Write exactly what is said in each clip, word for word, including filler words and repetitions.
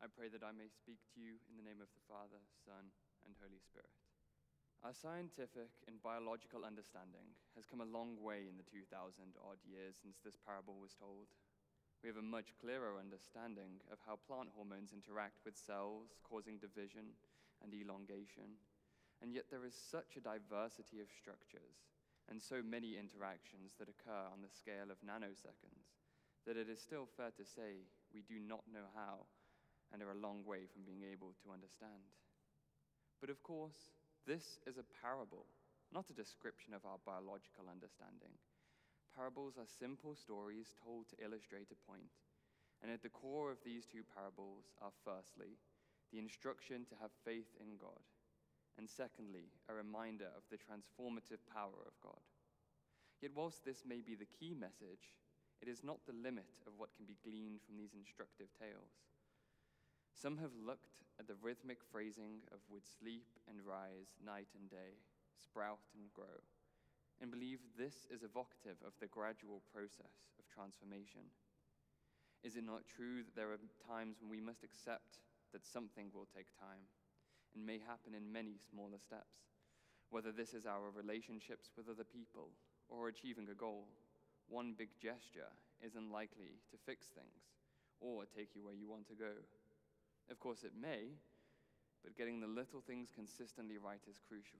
I pray that I may speak to you in the name of the Father, Son, and Holy Spirit. Our scientific and biological understanding has come a long way in the two thousand odd years since this parable was told. We have a much clearer understanding of how plant hormones interact with cells, causing division and elongation. And yet there is such a diversity of structures and so many interactions that occur on the scale of nanoseconds that it is still fair to say we do not know how and are a long way from being able to understand. But of course, this is a parable, not a description of our biological understanding. Parables are simple stories told to illustrate a point. And at the core of these two parables are firstly, the instruction to have faith in God, and secondly, a reminder of the transformative power of God. Yet whilst this may be the key message, it is not the limit of what can be gleaned from these instructive tales. Some have looked at the rhythmic phrasing of would sleep and rise night and day, sprout and grow, and believe this is evocative of the gradual process of transformation. Is it not true that there are times when we must accept that something will take time and may happen in many smaller steps? Whether this is our relationships with other people or achieving a goal, one big gesture is unlikely to fix things or take you where you want to go. Of course it may, but getting the little things consistently right is crucial.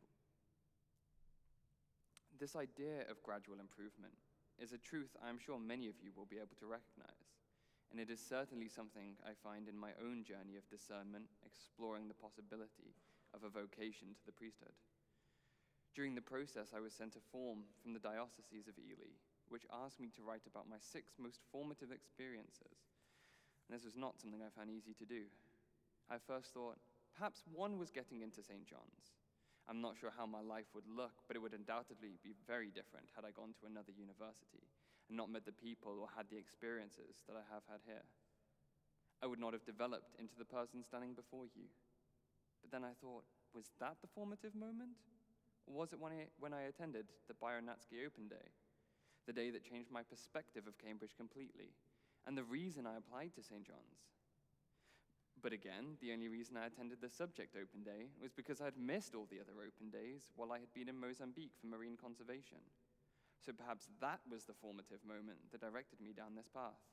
This idea of gradual improvement is a truth I'm sure many of you will be able to recognize, and it is certainly something I find in my own journey of discernment, exploring the possibility of a vocation to the priesthood. During the process, I was sent a form from the Diocese of Ely, which asked me to write about my six most formative experiences, and this was not something I found easy to do. I first thought, perhaps one was getting into Saint John's. I'm not sure how my life would look, but it would undoubtedly be very different had I gone to another university and not met the people or had the experiences that I have had here. I would not have developed into the person standing before you. But then I thought, was that the formative moment? Or was it when I, when I attended the Baranatski Open Day, the day that changed my perspective of Cambridge completely, and the reason I applied to Saint John's? But again, the only reason I attended the subject open day was because I'd missed all the other open days while I had been in Mozambique for marine conservation. So perhaps that was the formative moment that directed me down this path.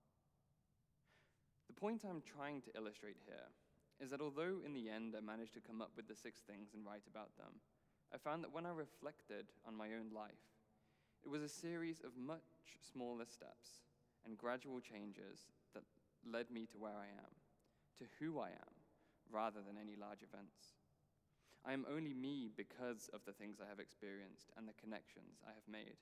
The point I'm trying to illustrate here is that although in the end I managed to come up with the six things and write about them, I found that when I reflected on my own life, it was a series of much smaller steps and gradual changes that led me to where I am, to who I am, rather than any large events. I am only me because of the things I have experienced and the connections I have made.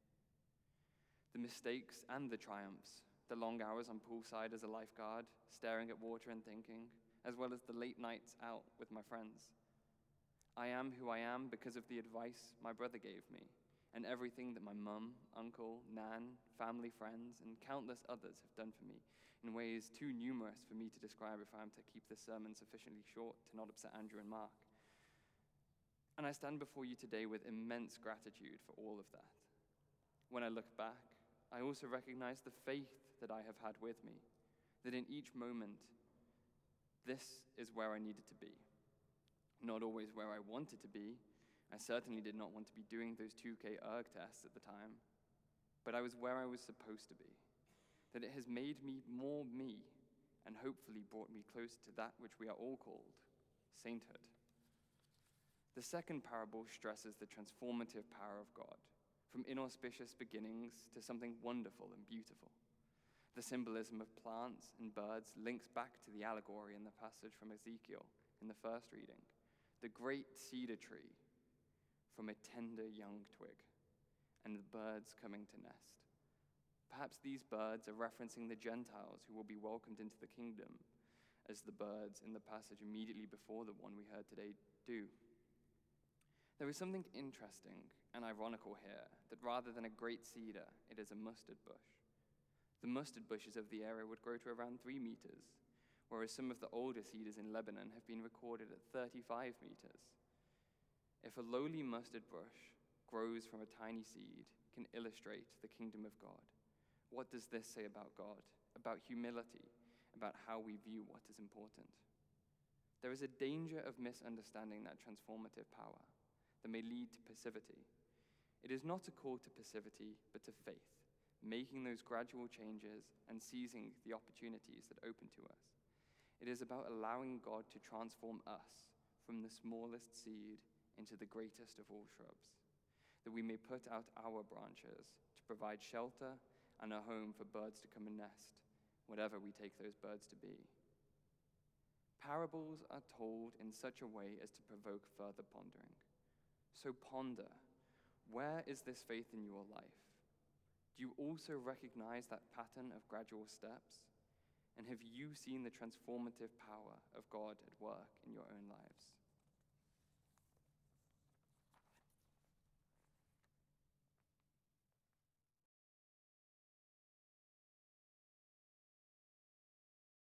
The mistakes and the triumphs, the long hours on poolside as a lifeguard, staring at water and thinking, as well as the late nights out with my friends. I am who I am because of the advice my brother gave me, and everything that my mum, uncle, nan, family, friends, and countless others have done for me in ways too numerous for me to describe if I am to keep this sermon sufficiently short to not upset Andrew and Mark. And I stand before you today with immense gratitude for all of that. When I look back, I also recognize the faith that I have had with me, that in each moment, this is where I needed to be. Not always where I wanted to be. I certainly did not want to be doing those two K erg tests at the time, but I was where I was supposed to be, that it has made me more me and hopefully brought me closer to that which we are all called, sainthood. The second parable stresses the transformative power of God, from inauspicious beginnings to something wonderful and beautiful. The symbolism of plants and birds links back to the allegory in the passage from Ezekiel in the first reading, the great cedar tree from a tender young twig, and the birds coming to nest. Perhaps these birds are referencing the Gentiles who will be welcomed into the kingdom, as the birds in the passage immediately before the one we heard today do. There is something interesting and ironical here, that rather than a great cedar, it is a mustard bush. The mustard bushes of the area would grow to around three meters, whereas some of the older cedars in Lebanon have been recorded at thirty-five meters. If a lowly mustard bush grows from a tiny seed, can illustrate the kingdom of God, what does this say about God, about humility, about how we view what is important. There is a danger of misunderstanding that transformative power that may lead to passivity. It is not a call to passivity, but to faith, making those gradual changes and seizing the opportunities that open to us. It is about allowing God to transform us from the smallest seed into the greatest of all shrubs, that we may put out our branches to provide shelter and a home for birds to come and nest, whatever we take those birds to be. Parables are told in such a way as to provoke further pondering. So ponder, where is this faith in your life? Do you also recognize that pattern of gradual steps? And have you seen the transformative power of God at work in your own lives?